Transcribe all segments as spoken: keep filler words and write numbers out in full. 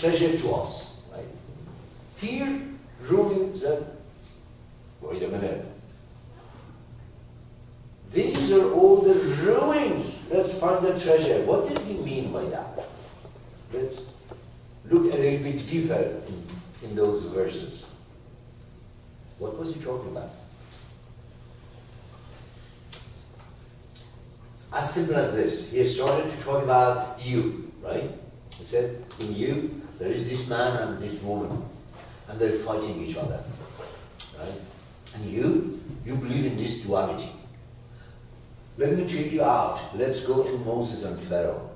treasure to us. Right? Here, Rumi said, wait a minute. These are all the ruins. Let's find the treasure. What did he mean by that? Let's look a little bit deeper in, in those verses. What was he talking about? As simple as this. He started to talk about you, right? He said, in you, there is this man and this woman, and they're fighting each other, right? And you, you believe in this duality. Let me take you out. Let's go to Moses and Pharaoh.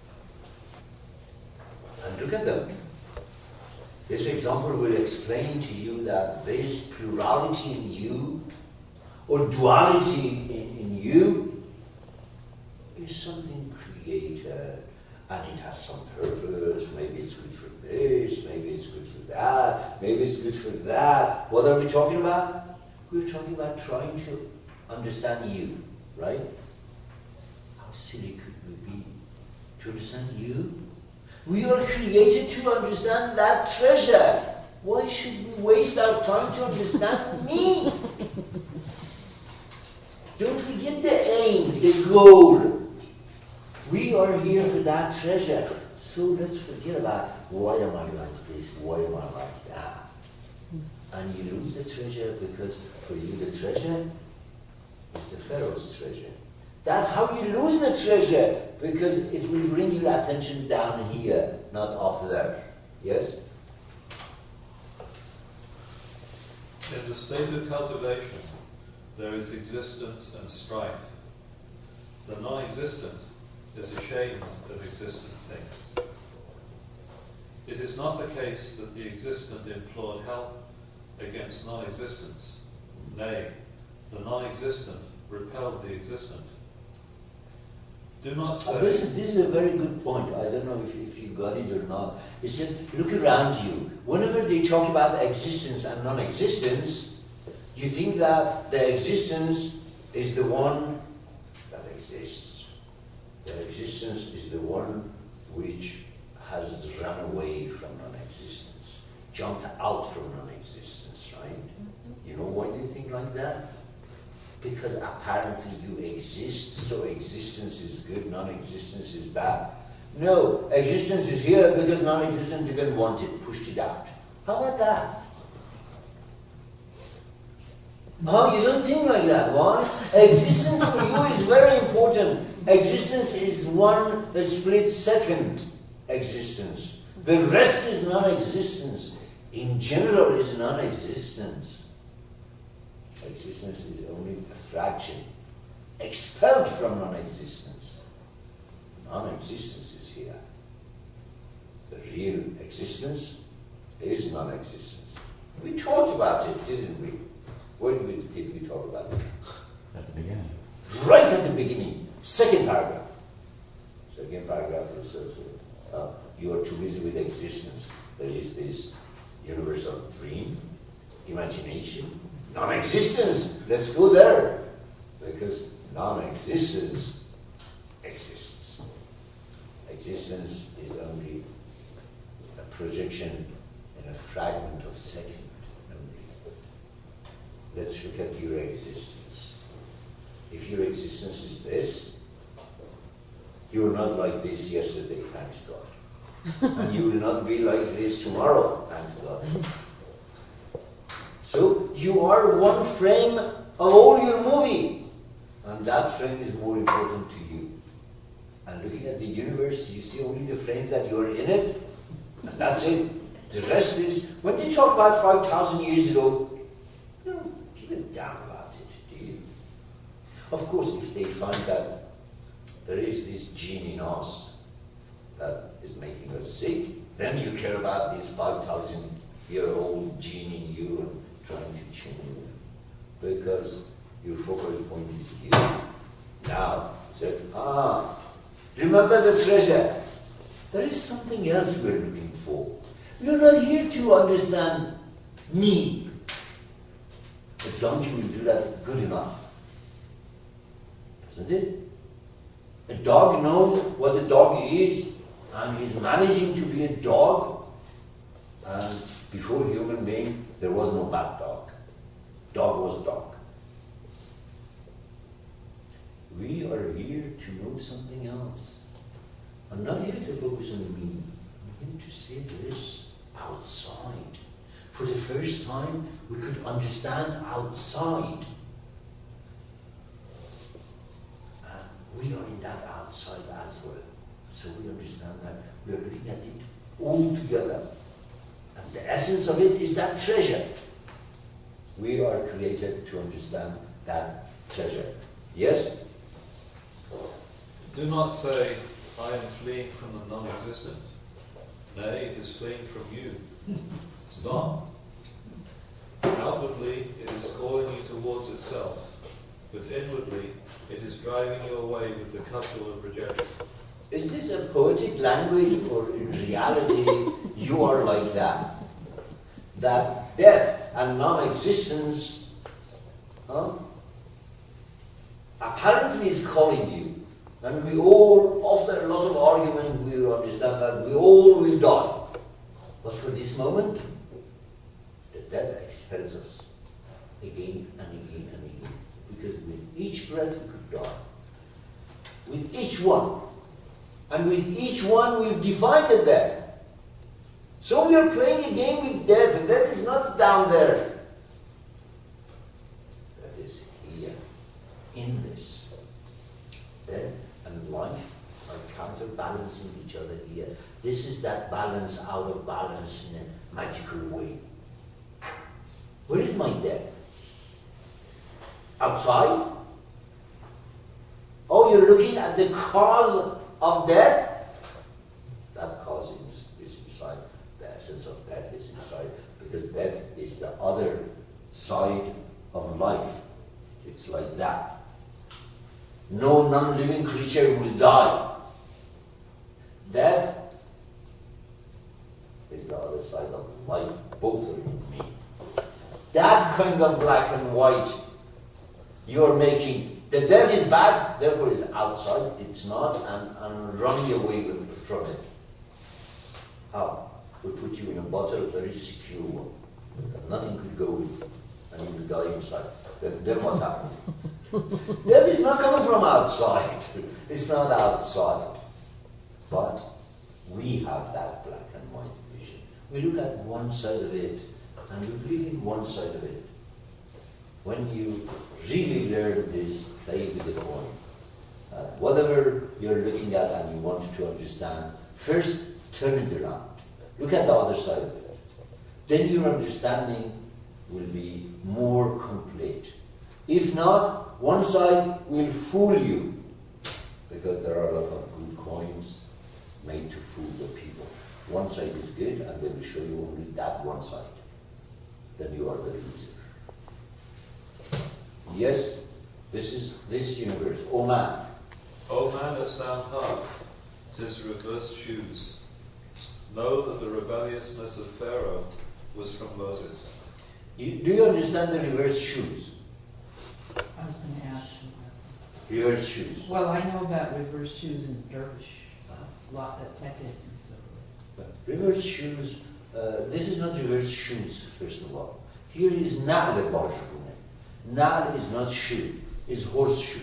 And look at them. This example will explain to you that there is plurality in you, or duality in, in you, is something created, and it has some purpose. Maybe it's good for this, maybe it's good for that, maybe it's good for that. What are we talking about? We're talking about trying to understand you, right? How silly could we be to understand you? We are created to understand that treasure. Why should we waste our time to understand me? Don't forget the aim, the goal. We are here for that treasure. So let's forget about why am I like this, why am I like that. And you lose the treasure because for you the treasure is the Pharaoh's treasure. That's how you lose the treasure, because it will bring your attention down here, not up there. Yes? In the state of cultivation, there is existence and strife. The non-existent is ashamed of existent things. It is not the case that the existent implored help against non-existence. Nay, the non-existent repelled the existent. Do not say... Oh, this is this is a very good point. I don't know if, if you got it or not. He said, look around you. Whenever they talk about existence and non-existence, you think that the existence is the one that exists. The existence is the one which has run away from non-existence, jumped out from non-existence, right? You know why do you think like that? Because apparently you exist, so existence is good, non-existence is bad. No, existence is here because non-existence didn't want it, pushed it out. How about that? Oh, you don't think like that. Why? Existence for you is very important. Existence is one a split second existence. The rest is non-existence. In general is non-existence. Existence is only a fraction, expelled from non-existence. Non-existence is here. The real existence is non-existence. We talked about it, didn't we? When did we talk about it? At the beginning. Right at the beginning. Second paragraph. Second paragraph says, uh, you are too busy with existence. There is this universal dream, imagination, non-existence. Let's go there. Because non-existence exists. Existence is only a projection in a fragment of second only. Let's look at your existence. If your existence is this, you were not like this yesterday, thanks God. And you will not be like this tomorrow, thanks God. So you are one frame of all your movie. And that frame is more important to you. And looking at the universe, you see only the frames that you are in it. And that's it. The rest is, when they talk about five thousand years ago, you don't give a damn about it, do you? Of course, if they find that there is this gene in us that is making us sick, then you care about this five thousand year old gene in you and trying to change it. Because your focal point is you. Now, you said, ah, remember the treasure. There is something else we're looking for. We are not here to understand me. A donkey will do that good enough. Doesn't it? A dog knows what the dog is, and he's managing to be a dog. And before human being, there was no bad dog. Dog was dog. We are here to know something else. I'm not here to focus on me. I'm here to see this outside. For the first time, we could understand outside. And we are in that outside as well. So we understand that we are looking at it all together. And the essence of it is that treasure. We are created to understand that treasure. Yes? Do not say, I am fleeing from the non-existent. Nay, it is fleeing from you. Stop. Outwardly, it is calling you towards itself, but inwardly, it is driving you away with the cudgel of rejection. Is this a poetic language, or in reality, you are like that? That death and non-existence huh, apparently is calling you. And we all, after a lot of argument, we will understand that we all will die. But for this moment, the death expels us again and again and again. Because with each breath we could die. With each one. And with each one we'll define the death. So we are playing a game with death, and death is not down there. That is here, in this. Death and life are counterbalancing each other here. This is that balance out of balance in a magical way. Where is my death? Outside? Oh, you're looking at the cause of death? That cause is, is inside. The essence of death is inside. Because death is the other side of life. It's like that. No non-living creature will die. Death is the other side of life. Both are in me. That kind of black and white you're making. The death is bad, therefore it's outside. It's not, and I'm running away with, from it. How? We put you in a bottle, a very secure one. That nothing could go in, and you will die inside. Then, then what's happening? Death is not coming from outside. It's not outside. But we have that black and white vision. We look at one side of it, and we believe in one side of it. When you really learn this, play with the coin. Uh, whatever you're looking at and you want to understand, first turn it around. Look at the other side of it. Then your understanding will be more complete. If not, one side will fool you, because there are a lot of good coins made to fool the people. One side is good, and they will show you only that one side. Then you are the loser. Yes, this is this universe. O man. O man of sound heart, 'tis reversed shoes. Know that the rebelliousness of Pharaoh was from Moses. You, do you understand the reverse shoes? I was going to ask you about that. Reverse shoes. Well, I know about reverse shoes and dervish, a lot of techniques and so forth. Reverse shoes, uh, this is not reverse shoes, first of all. Here is na'l bajrune. Na'l is not shoe, it's horseshoe.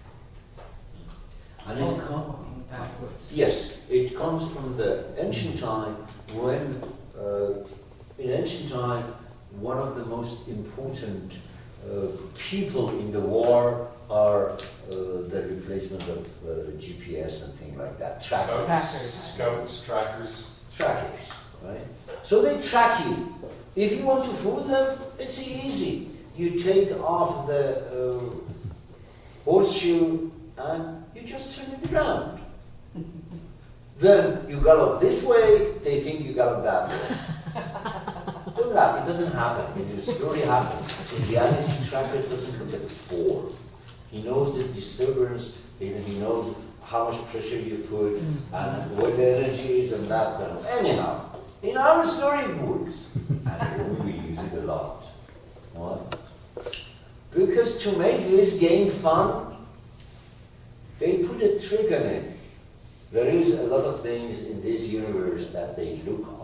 And Oh, it comes, backwards. yes, it comes from the ancient time when, uh, in ancient time, one of the most important uh, people in the war are uh, the replacement of uh, G P S and things like that. Trackers. Trackers. Scouts, trackers. Trackers, right? So they track you. If you want to fool them, it's easy. You take off the uh, horseshoe and you just turn it around. Then you gallop this way, they think you gallop that way. Don't laugh, it doesn't happen. In the story happens. In reality, tracker doesn't look at form. He knows the disturbance, and he knows how much pressure you put, and what the energy is, and that kind of. Anyhow, in our story it works. And we use it a lot. Why? Because to make this game fun, they put a trick on it. There is a lot of things in this universe that they look